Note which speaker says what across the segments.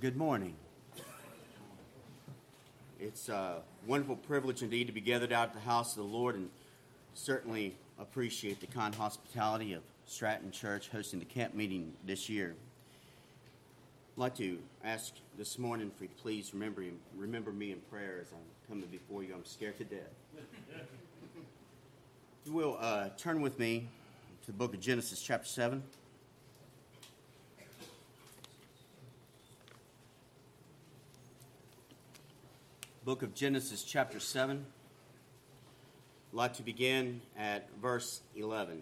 Speaker 1: Good morning. It's a wonderful privilege indeed to be gathered out at the house of the Lord, and certainly appreciate the kind hospitality of Stratton Church hosting the camp meeting this year. I'd like to ask this morning for you to please remember me in prayer as I'm coming before you. I'm scared to death. If you will, turn with me to the book of Genesis chapter 7. Book of Genesis chapter 7. I'd like to begin at verse 11.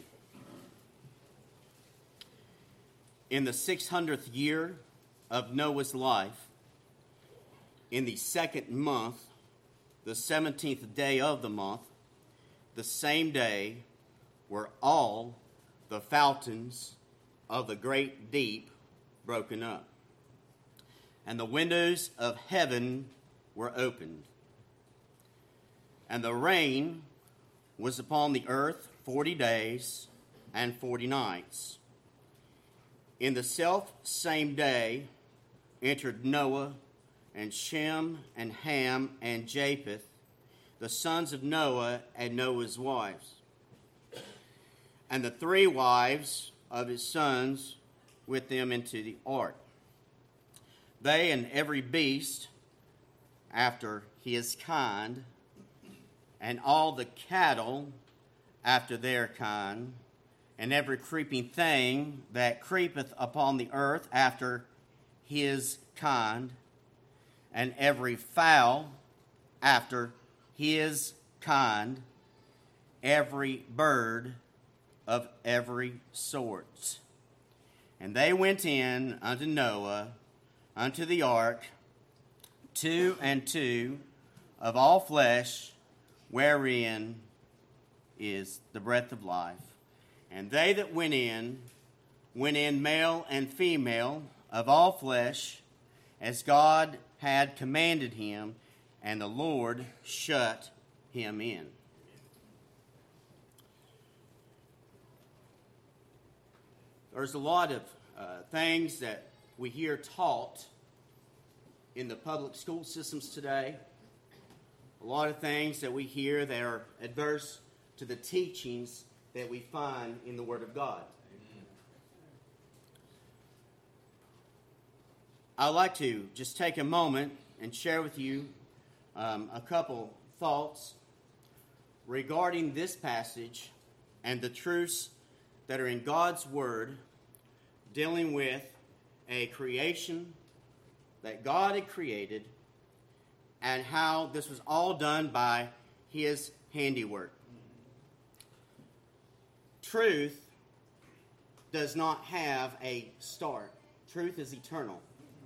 Speaker 1: In the 600th year of Noah's life, in the second month, the 17th day of the month, the same day were all the fountains of the great deep broken up, and the windows of heaven were opened, and the rain was upon the earth 40 days and 40 nights. In the self same day entered Noah and Shem and Ham and Japheth, the sons of Noah, and Noah's wives, and the three wives of his sons with them into the ark. They and every beast after his kind, and all the cattle after their kind, and every creeping thing that creepeth upon the earth after his kind, and every fowl after his kind, every bird of every sort. And they went in unto Noah, unto the ark, 2 and 2 of all flesh, wherein is the breath of life. And they that went in male and female of all flesh, as God had commanded him, and the Lord shut him in. There's a lot of things that we hear taught in the public school systems today. A lot of things that we hear that are adverse to the teachings that we find in the Word of God. Amen. I'd like to just take a moment and share with you a couple thoughts regarding this passage and the truths that are in God's Word dealing with a creation that God had created, and how this was all done by his handiwork. Truth does not have a start. Truth is eternal.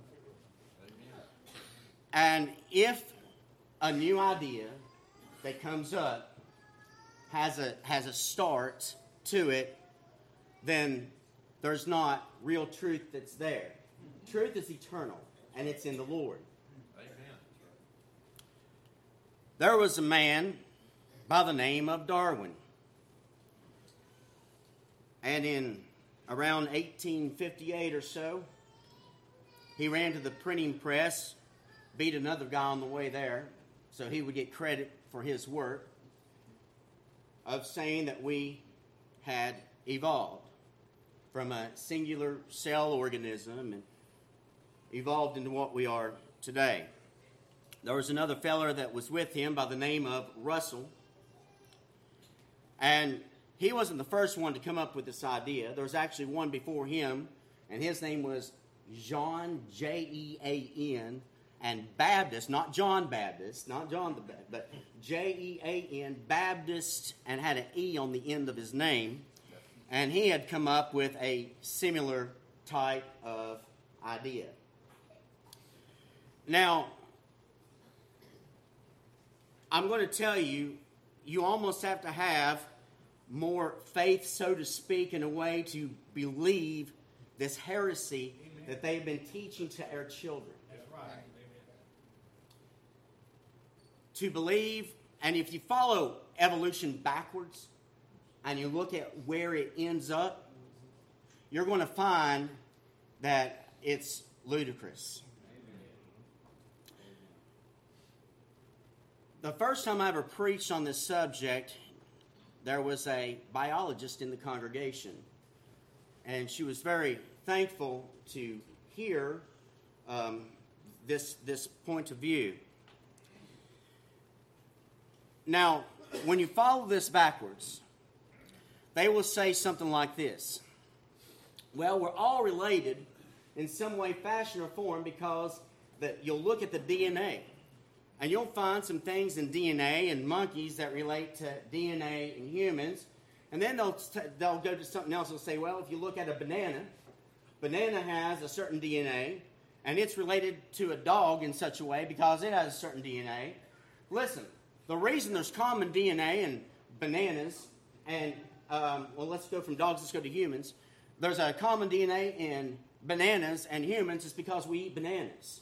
Speaker 1: And if a new idea that comes up has a start to it, then there's not real truth that's there. Truth is eternal, and it's in the Lord. Amen. There was a man by the name of Darwin. And in around 1858 or so, he ran to the printing press, beat another guy on the way there, so he would get credit for his work of saying that we had evolved from a singular cell organism and evolved into what we are today. There was another feller that was with him by the name of Russell, and he wasn't the first one to come up with this idea. There was actually one before him, and his name was John, Jean, and Baptist, not John Baptist, not John the Baptist, but Jean, Baptist, and had an E on the end of his name, and he had come up with a similar type of idea. Now, I'm going to tell you, you almost have to have more faith, so to speak, in a way to believe this heresy that they've been teaching to our children. That's right. To believe, and if you follow evolution backwards and you look at where it ends up, you're going to find that it's ludicrous. The first time I ever preached on this subject, there was a biologist in the congregation, and she was very thankful to hear this point of view. Now, when you follow this backwards, they will say something like this. Well, we're all related in some way, fashion, or form because you'll look at the DNA. And you'll find some things in DNA in monkeys that relate to DNA in humans. And then they'll go to something else. They'll say, well, if you look at a banana has a certain DNA, and it's related to a dog in such a way because it has a certain DNA. Listen, the reason there's common DNA in bananas and, let's go from dogs, let's go to humans. There's a common DNA in bananas and humans is because we eat bananas.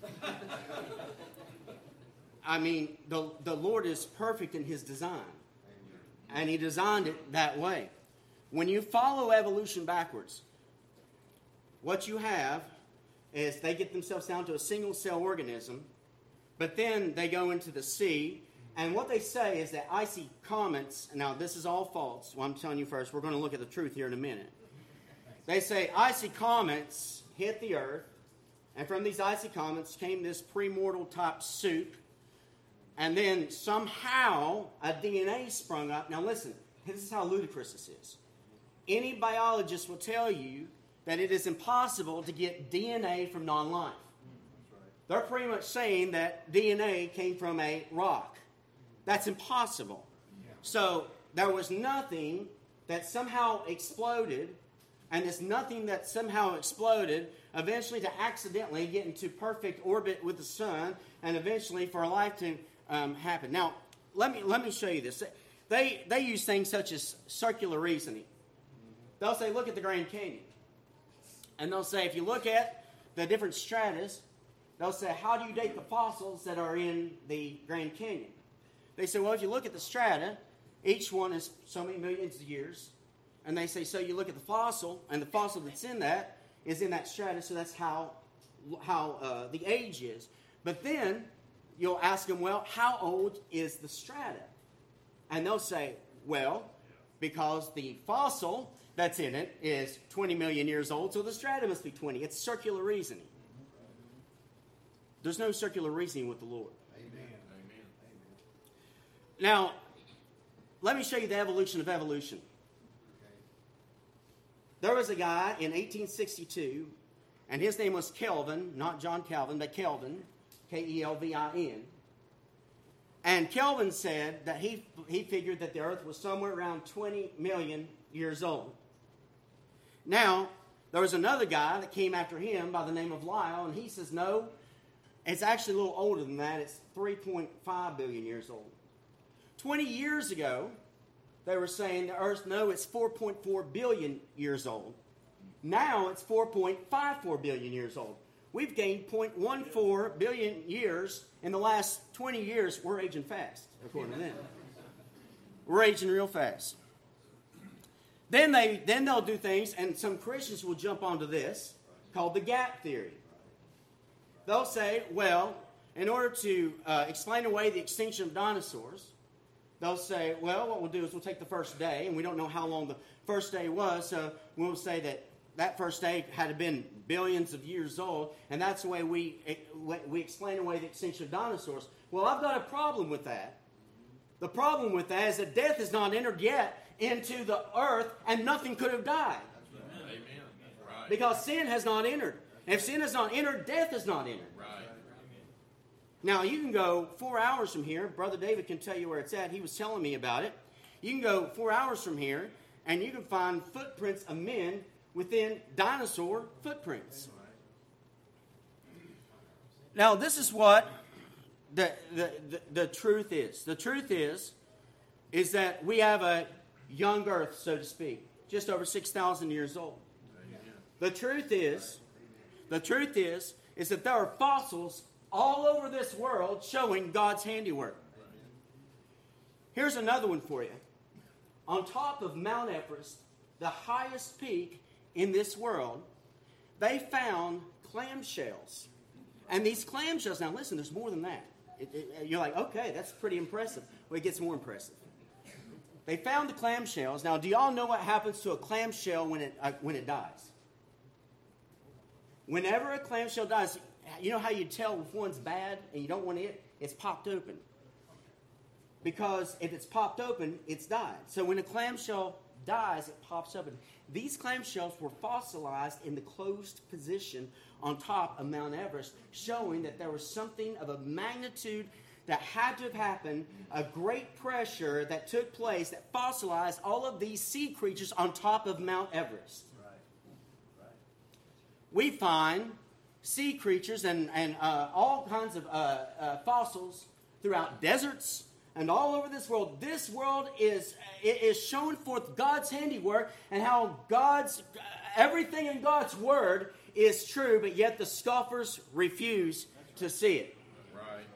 Speaker 1: I mean, the Lord is perfect in His design. And He designed it that way. When you follow evolution backwards, what you have is they get themselves down to a single-cell organism, but then they go into the sea, and what they say is that icy comets, now this is all false, well I'm telling you first, we're going to look at the truth here in a minute. They say icy comets hit the earth, and from these icy comets came this premortal type soup, and then somehow a DNA sprung up. Now listen, this is how ludicrous this is. Any biologist will tell you that it is impossible to get DNA from non-life. They're pretty much saying that DNA came from a rock. That's impossible. So there was nothing that somehow exploded, and this nothing that somehow exploded eventually to accidentally get into perfect orbit with the sun, and eventually for a life to happen. Now, let me show you this. They use things such as circular reasoning. They'll say, look at the Grand Canyon. And they'll say, if you look at the different stratas, they'll say, how do you date the fossils that are in the Grand Canyon? They say, well, if you look at the strata, each one is so many millions of years. And they say, so you look at the fossil, and the fossil that's in that is in that strata, so that's how the age is. But then you'll ask them, well, how old is the strata? And they'll say, well, because the fossil that's in it is 20 million years old, so the strata must be 20. It's circular reasoning. There's no circular reasoning with the Lord.
Speaker 2: Amen.
Speaker 1: Now, let me show you the evolution of evolution. There was a guy in 1862, and his name was Kelvin, not John Calvin, but Kelvin, Kelvin. And Kelvin said that he figured that the earth was somewhere around 20 million years old. Now, there was another guy that came after him by the name of Lyell, and he says, no, it's actually a little older than that. It's 3.5 billion years old. 20 years ago, they were saying the earth, no, it's 4.4 billion years old. Now it's 4.54 billion years old. We've gained 0.14 billion years in the last 20 years. We're aging fast, according to them. We're aging real fast. Then they'll do things, and some Christians will jump onto this, called the gap theory. They'll say, well, in order to explain away the extinction of dinosaurs, they'll say, well, what we'll do is we'll take the first day, and we don't know how long the first day was, so we'll say that first day had been billions of years old, and that's the way we explain away the extinction of dinosaurs. Well, I've got a problem with that. The problem with that is that death has not entered yet into the earth, and nothing could have died.
Speaker 2: Amen. Right.
Speaker 1: Because sin has not entered. And if sin has not entered, death has not entered.
Speaker 2: Right.
Speaker 1: Now, you can go 4 hours from here. Brother David can tell you where it's at. He was telling me about it. You can go 4 hours from here, and you can find footprints of men within dinosaur footprints. Now, this is what the truth is. The truth is that we have a young earth, so to speak, just over 6,000 years old. The truth is that there are fossils all over this world showing God's handiwork. Here's another one for you. On top of Mount Everest, the highest peak in this world, they found clamshells. And these clamshells, now listen, there's more than that. You're like, okay, that's pretty impressive. Well, it gets more impressive. They found the clamshells. Now, do y'all know what happens to a clamshell when it dies? Whenever a clamshell dies, you know how you tell if one's bad and you don't want it? It's popped open. Because if it's popped open, it's died. So when a clamshell dies, it pops open. These clamshells were fossilized in the closed position on top of Mount Everest, showing that there was something of a magnitude that had to have happened, a great pressure that took place that fossilized all of these sea creatures on top of Mount Everest. Right. We find sea creatures and all kinds of fossils throughout deserts and all over this world. This world is showing forth God's handiwork and how everything in God's word is true, but yet the scoffers refuse to see it.
Speaker 2: Right.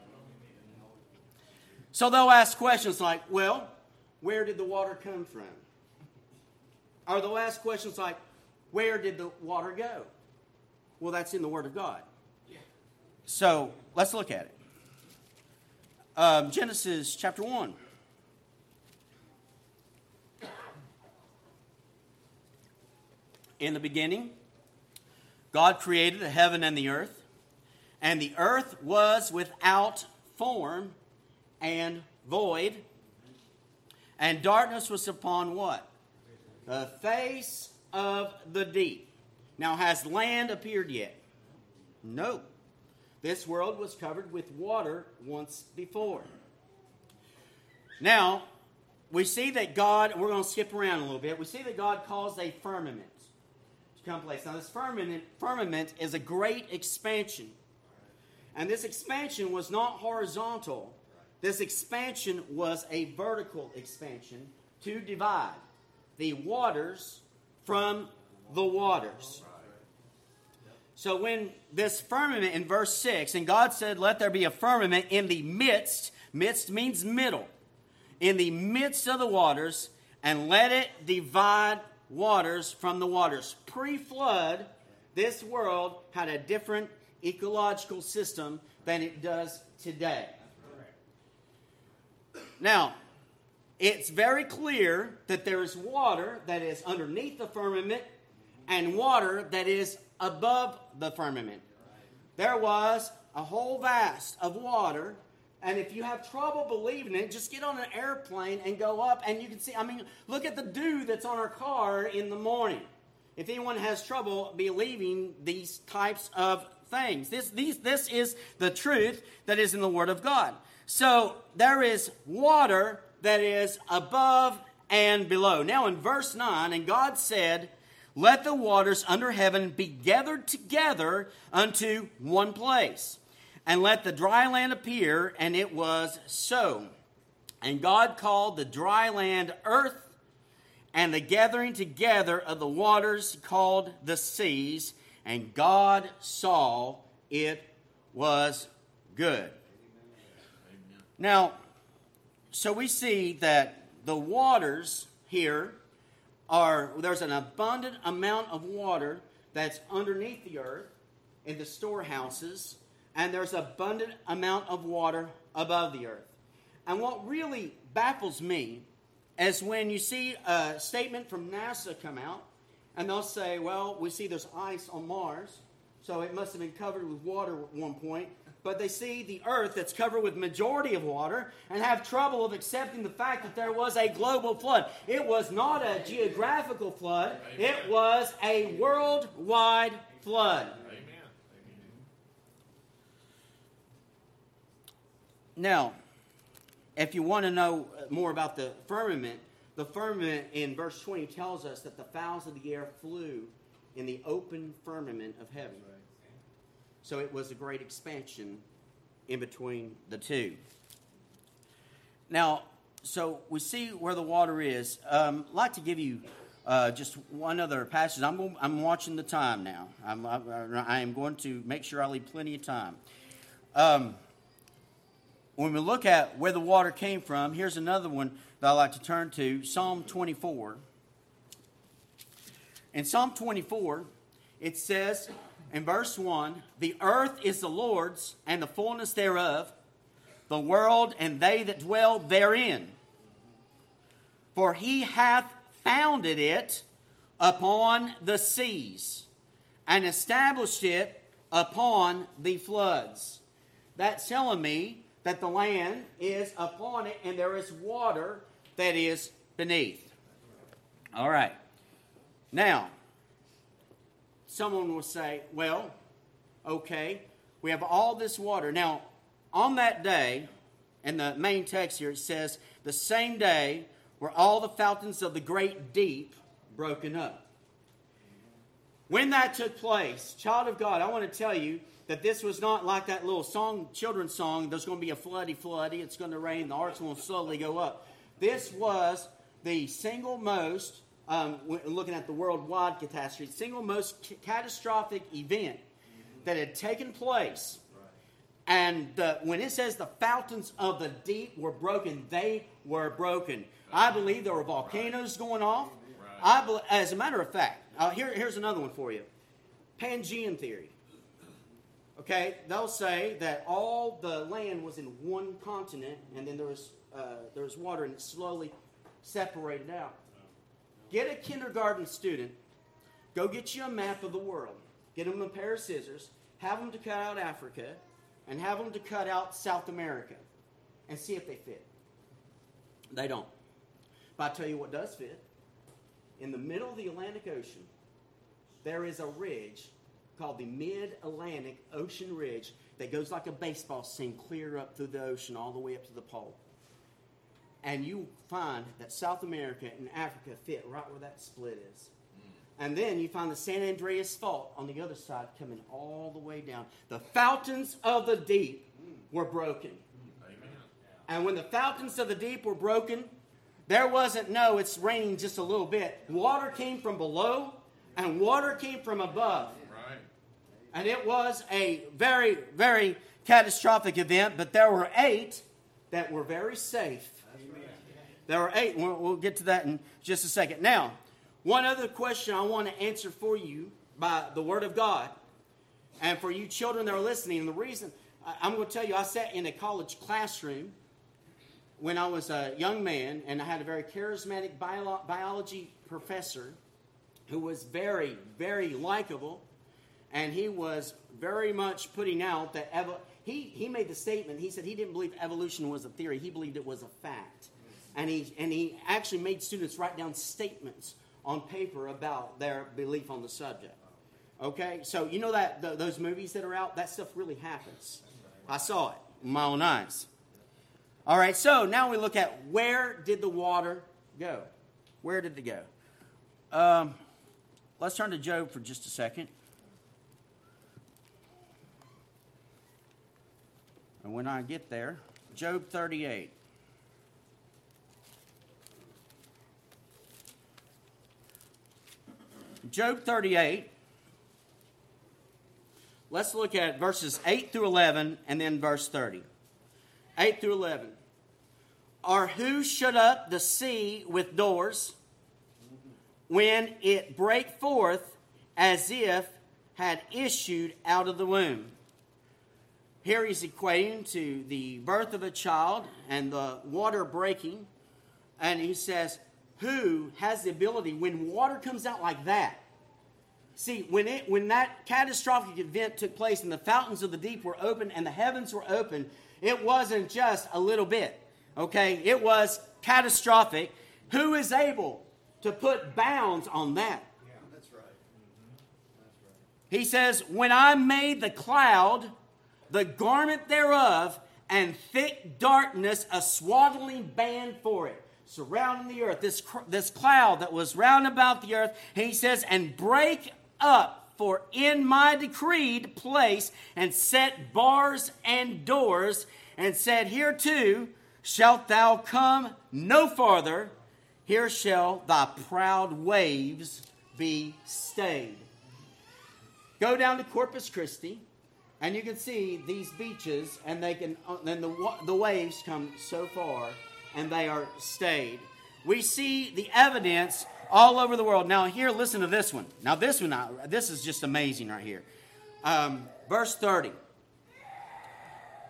Speaker 1: So they'll ask questions like, well, where did the water come from? Or they'll ask questions like, where did the water go? Well, that's in the Word of God. So let's look at it. Genesis chapter 1. In the beginning, God created the heaven and the earth was without form and void, and darkness was upon what? The face of the deep. Now, has land appeared yet? No. This world was covered with water once before. Now, we see that God, we're going to skip around a little bit, we see that God caused a firmament to come place. Now, this firmament is a great expansion. And this expansion was not horizontal. This expansion was a vertical expansion to divide the waters from the waters. So when this firmament in verse 6, and God said, let there be a firmament in the midst means middle, in the midst of the waters, and let it divide waters from the waters. Pre-flood, this world had a different ecological system than it does today. Now, it's very clear that there is water that is underneath the firmament and water that is above the firmament. There was a whole vast of water, and if you have trouble believing it, just get on an airplane and go up, and you can see, look at the dew that's on our car in the morning. If anyone has trouble believing these types of things, this is the truth that is in the Word of God. So there is water that is above and below. Now in verse 9, and God said, let the waters under heaven be gathered together unto one place, and let the dry land appear, and it was so. And God called the dry land earth, and the gathering together of the waters called the seas, and God saw it was good. Now, so we see that the waters here there's an abundant amount of water that's underneath the earth in the storehouses, and there's an abundant amount of water above the earth. And what really baffles me is when you see a statement from NASA come out, and they'll say, well, we see there's ice on Mars, so it must have been covered with water at one point. But they see the earth that's covered with majority of water and have trouble of accepting the fact that there was a global flood. It was not a geographical flood. Amen. It was a worldwide flood. Amen. Now, if you want to know more about the firmament in verse 20 tells us that the fowls of the air flew in the open firmament of heaven. So it was a great expansion in between the two. Now, so we see where the water is. I'd like to give you just one other passage. I'm watching the time now. I am going to make sure I leave plenty of time. When we look at where the water came from, here's another one that I like to turn to, Psalm 24. In Psalm 24, it says, in verse 1, the earth is the Lord's and the fullness thereof, the world and they that dwell therein. For he hath founded it upon the seas, and established it upon the floods. That's telling me that the land is upon it, and there is water that is beneath. All right. Now, someone will say, well, okay, we have all this water. Now, on that day, in the main text here, it says, the same day were all the fountains of the great deep broken up. When that took place, child of God, I want to tell you that this was not like that little song, children's song, there's going to be a floody, floody, it's going to rain, the arks will slowly go up. This was the single most, looking at the worldwide catastrophe, single most catastrophic event that had taken place. And when it says the fountains of the deep were broken, they were broken. I believe there were volcanoes going off. As a matter of fact, here's another one for you. Pangean theory. Okay, they'll say that all the land was in one continent, and then there was water, and it slowly separated out. Get a kindergarten student, go get you a map of the world, get them a pair of scissors, have them to cut out Africa, and have them to cut out South America, and see if they fit. They don't. But I'll tell you what does fit. In the middle of the Atlantic Ocean, there is a ridge called the Mid-Atlantic Ocean Ridge that goes like a baseball swing clear up through the ocean all the way up to the pole. And you find that South America and Africa fit right where that split is. And then you find the San Andreas Fault on the other side coming all the way down. The fountains of the deep were broken. Amen. And when the fountains of the deep were broken, there wasn't, it's raining just a little bit. Water came from below and water came from above. Right. And it was a very, very catastrophic event, but there were 8 that were very safe. Amen. There were 8. We'll get to that in just a second. Now, one other question I want to answer for you by the Word of God, and for you children that are listening, and the reason, I'm going to tell you, I sat in a college classroom when I was a young man, and I had a very charismatic biology professor who was very, very likable, and he was very much putting out that he made the statement, he said he didn't believe evolution was a theory, he believed it was a fact. And he actually made students write down statements on paper about their belief on the subject. Okay, so you know that those movies that are out, that stuff really happens. I saw it with my own eyes. All right, so now we look at where did the water go? Where did it go? Let's turn to Job for just a second. And when I get there, Job 38. Job 38. Let's look at verses 8 through 11 and then verse 30. 8 through 11. Or who shut up the sea with doors when it brake forth as if had issued out of the womb? Here he's equating to the birth of a child and the water breaking. And he says, who has the ability when water comes out like that? See, when that catastrophic event took place and the fountains of the deep were open and the heavens were open, it wasn't just a little bit. Okay, it was catastrophic. Who is able to put bounds on that?
Speaker 3: Yeah, that's right. Mm-hmm. That's right.
Speaker 1: He says, when I made the cloud, the garment thereof, and thick darkness, a swaddling band for it, surrounding the earth. This cloud that was round about the earth, and he says, and break up for in my decreed place, and set bars and doors, and said, hereto shalt thou come no farther, here shall thy proud waves be stayed. Go down to Corpus Christi, and you can see these beaches, and then the waves come so far, and they are stayed. We see the evidence all over the world. Now here, listen to this one. Now this is just amazing right here. Verse 30.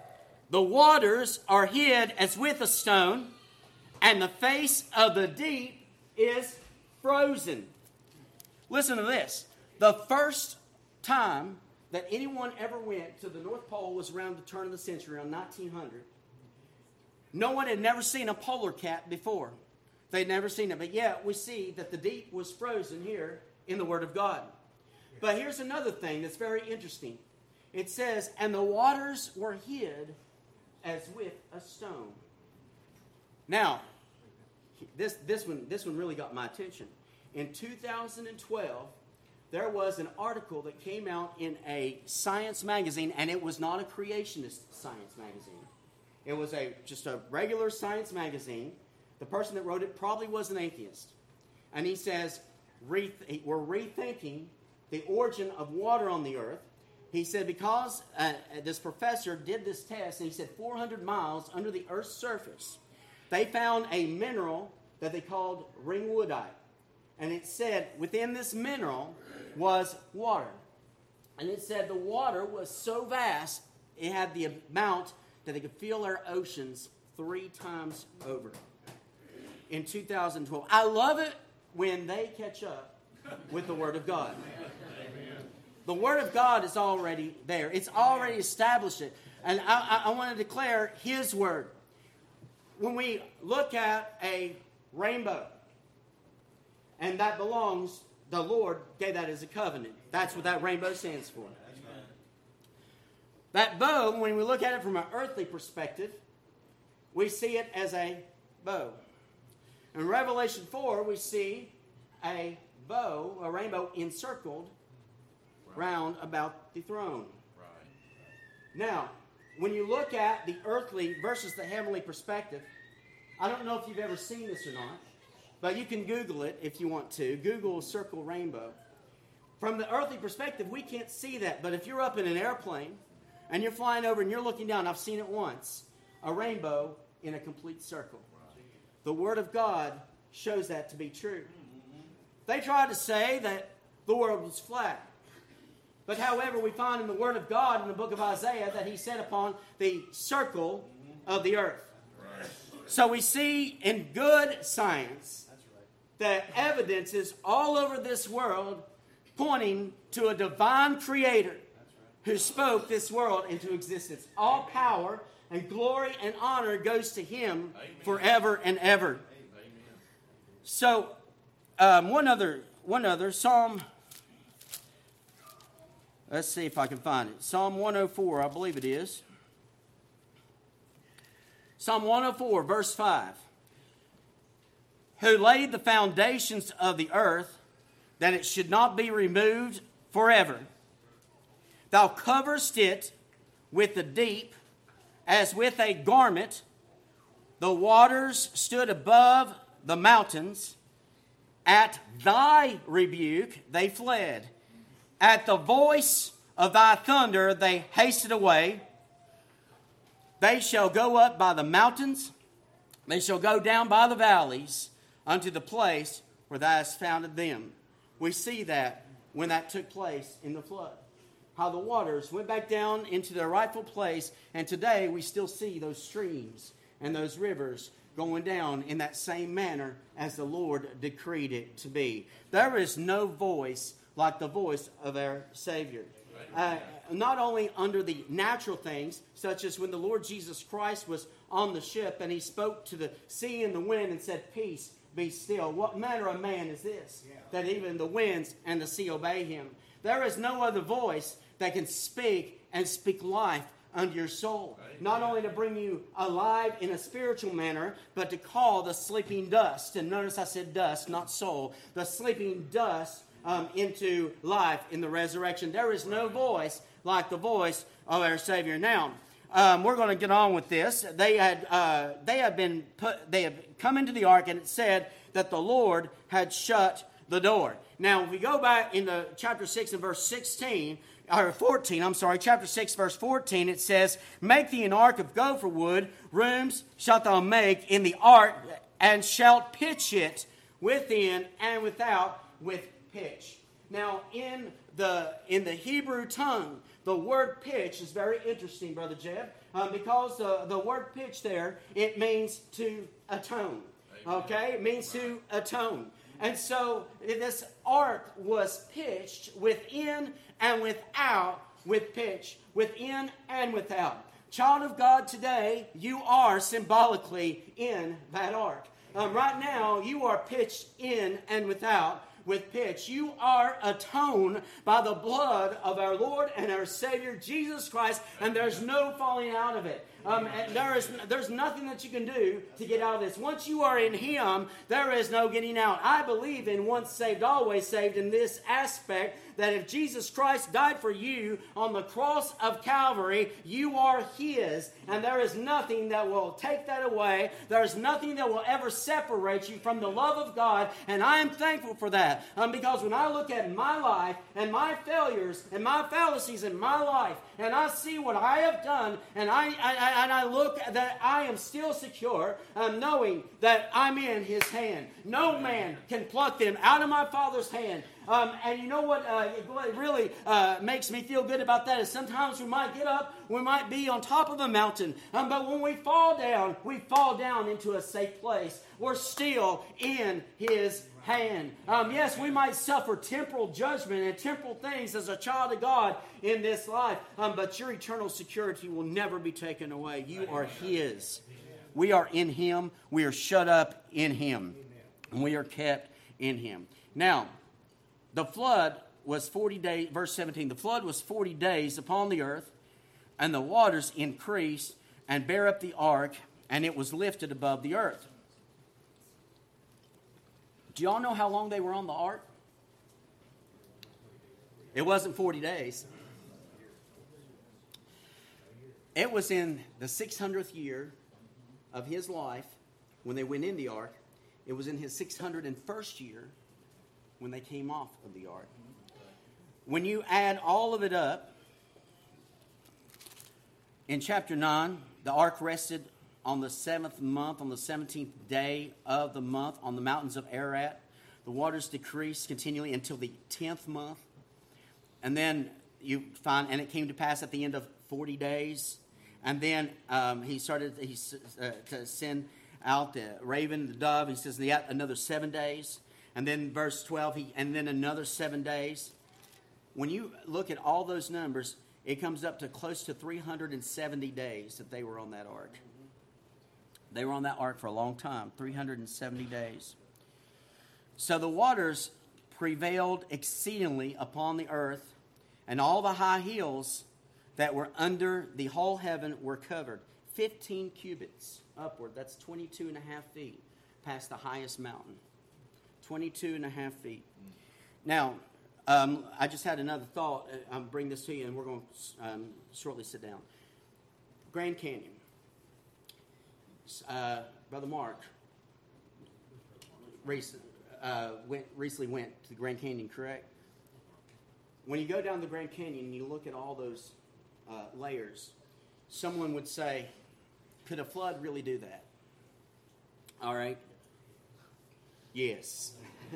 Speaker 1: the waters are hid as with a stone, and the face of the deep is frozen. Listen to this. The first time that anyone ever went to the North Pole was around the turn of the century, around 1900. No one had never seen a polar cap before. They'd never seen it. But yet we see that the deep was frozen here in the Word of God. But here's another thing that's very interesting. It says, and the waters were hid as with a stone. Now, this one really got my attention. In 2012, there was an article that came out in a science magazine, and it was not a creationist science magazine. It was just a regular science magazine. The person that wrote it probably was an atheist. And he says, we're rethinking the origin of water on the earth. He said because this professor did this test, and he said 400 miles under the Earth's surface, they found a mineral that they called ringwoodite. And it said within this mineral was water. And it said the water was so vast, it had the amount that they could fill our oceans 3 times over. In 2012. I love it when they catch up with the Word of God. The Word of God is already there. It's already established it. And I want to declare His Word. When we look at a rainbow, and that belongs, the Lord gave that as a covenant. That's what that rainbow stands for. That bow, when we look at it from an earthly perspective, we see it as a bow. In Revelation 4, we see a bow, a rainbow encircled round about the throne. Now, when you look at the earthly versus the heavenly perspective, I don't know if you've ever seen this or not, but you can Google it if you want to. Google circle rainbow. From the earthly perspective, we can't see that. But if you're up in an airplane and you're flying over and you're looking down, I've seen it once, a rainbow in a complete circle. The Word of God shows that to be true. They tried to say that the world was flat. But however, we find in the Word of God in the book of Isaiah that He set upon the circle of the earth. So we see in good science that evidence is all over this world pointing to a divine creator who spoke this world into existence. All power and glory and honor goes to Him forever and ever. So, one other Psalm. Let's see if I can find it. Psalm 104, I believe it is. Psalm 104, verse 5. Who laid the foundations of the earth, that it should not be removed forever. Thou coverest it with the deep, as with a garment. The waters stood above the mountains. At thy rebuke they fled. At the voice of thy thunder they hasted away. They shall go up by the mountains. They shall go down by the valleys unto the place where thou hast founded them. We see that when that took place in the flood. How the waters went back down into their rightful place. And today we still see those streams and those rivers going down in that same manner as the Lord decreed it to be. There is no voice like the voice of our Savior. Not only under the natural things, such as when the Lord Jesus Christ was on the ship and He spoke to the sea and the wind and said, "Peace, be still." What manner of man is this, that even the winds and the sea obey Him? There is no other voice that can speak and speak life unto your soul. Not only to bring you alive in a spiritual manner, but to call the sleeping dust. And notice I said dust, not soul. The sleeping dust into life in the resurrection. There is no voice like the voice of our Savior. Now, we're going to get on with this. They have come into the ark, and it said that the Lord had shut the door. Now, if we go back into chapter 6 and verse 16, or 14, chapter 6, verse 14, it says, "Make thee an ark of gopher wood, rooms shalt thou make in the ark, and shalt pitch it within and without with pitch." Now, in the Hebrew tongue, the word pitch is very interesting, Brother Jeb, because the word pitch there, it means to atone. Okay? It means to atone. And so this ark was pitched within and without with pitch. Within and without. Child of God, today, you are symbolically in that ark. Right now, you are pitched in and without with pitch. You are atoned by the blood of our Lord and our Savior, Jesus Christ, and there's no falling out of it. And there's nothing that you can do to get out of this. Once you are in Him, there is no getting out. I believe in once saved, always saved in this aspect, that if Jesus Christ died for you on the cross of Calvary, you are His, and there is nothing that will take that away. There is nothing that will ever separate you from the love of God, and I am thankful for that. Because when I look at my life and my failures and my fallacies in my life, and I see what I have done, and I look that I am still secure, knowing that I'm in His hand. No man can pluck them out of my Father's hand. And you know what really makes me feel good about that is sometimes we might get up, we might be on top of a mountain, but when we fall down into a safe place. We're still in His hand. Yes, we might suffer temporal judgment and temporal things as a child of God in this life, but your eternal security will never be taken away. You are His. We are in Him. We are shut up in Him. And we are kept in Him. Now, the flood was 40 days, verse 17, the flood was 40 days upon the earth, and the waters increased and bare up the ark, and it was lifted above the earth. Do y'all know how long they were on the ark? It wasn't 40 days. It was in the 600th year of his life when they went in the ark. It was in his 601st year when they came off of the ark. When you add all of it up, in chapter 9, the ark rested on the 7th month, on the 17th day of the month, on the mountains of Ararat. The waters decreased continually until the 10th month. And then you find, and it came to pass at the end of 40 days. And then he started to send out the raven, the dove. He says, yet another 7 days. And then verse 12, and then another 7 days. When you look at all those numbers, it comes up to close to 370 days that they were on that ark. They were on that ark for a long time, 370 days. So the waters prevailed exceedingly upon the earth, and all the high hills that were under the whole heaven were covered. 15 cubits upward, that's 22 and a half feet past the highest mountain. 22 and a half feet. Now, I just had another thought. I'll bring this to you, and we're going to shortly sit down. Grand Canyon. Brother Mark recently went to the Grand Canyon, correct? When you go down the Grand Canyon and you look at all those layers, someone would say, could a flood really do that? All right. Yes.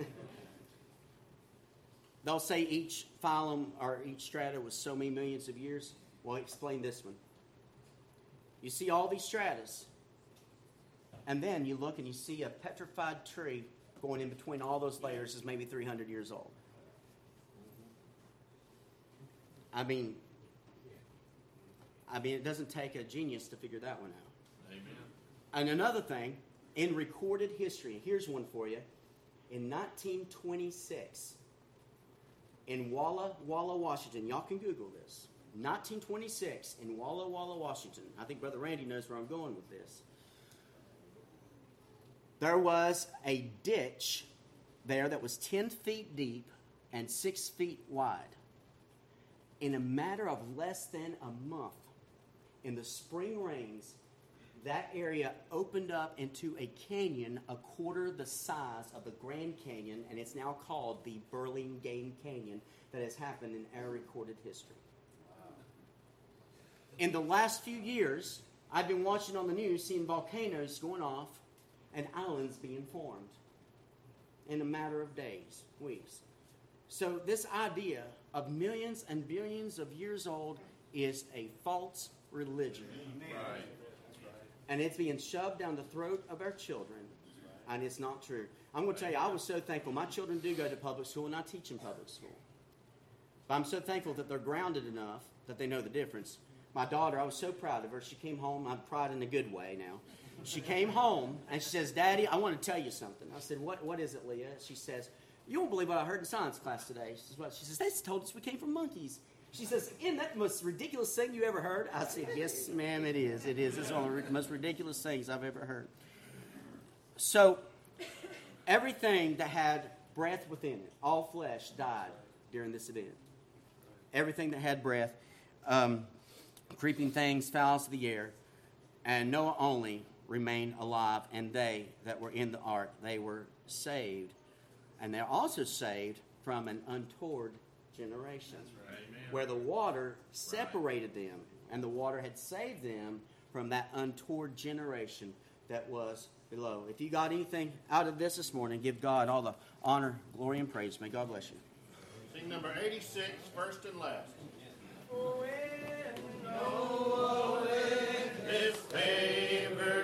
Speaker 1: They'll say each phylum or each strata was so many millions of years. Well, explain this one. You see all these stratas, and then you look and you see a petrified tree going in between all those layers is maybe 300 years old. I mean, it doesn't take a genius to figure that one out.
Speaker 2: Amen.
Speaker 1: And another thing, in recorded history, here's one for you. In 1926, in Walla Walla, Washington, y'all can Google this. 1926 in Walla Walla, Washington. I think Brother Randy knows where I'm going with this. There was a ditch there that was 10 feet deep and 6 feet wide. In a matter of less than a month, in the spring rains, that area opened up into a canyon a quarter the size of the Grand Canyon, and it's now called the Burlingame Canyon. That has happened in our recorded history. In the last few years, I've been watching on the news, seeing volcanoes going off and islands being formed in a matter of days, weeks. So this idea of millions and billions of years old is a false religion.
Speaker 2: Right.
Speaker 1: And it's being shoved down the throat of our children. And it's not true. I'm going to tell you, I was so thankful. My children do go to public school, and I teach in public school. But I'm so thankful that they're grounded enough that they know the difference. My daughter, I was so proud of her. She came home. I'm proud in a good way now. She came home, and she says, Daddy, I want to tell you something. I said, what is it, Leah? She says, you won't believe what I heard in science class today. She says, they told us we came from monkeys. She says, isn't that the most ridiculous thing you ever heard? I said, yes, ma'am, it is. It is. It's one of the most ridiculous things I've ever heard. So, everything that had breath within it, all flesh, died during this event. Everything that had breath, creeping things, fowls of the air, and Noah only remained alive, and they that were in the ark, they were saved. And they're also saved from an untoward generation, where the water separated them, and the water had saved them from that untoward generation that was below. If you got anything out of this morning, give God all the honor, glory, and praise. May God bless you.
Speaker 2: Sing number 86, first and last.
Speaker 3: Noah went his way.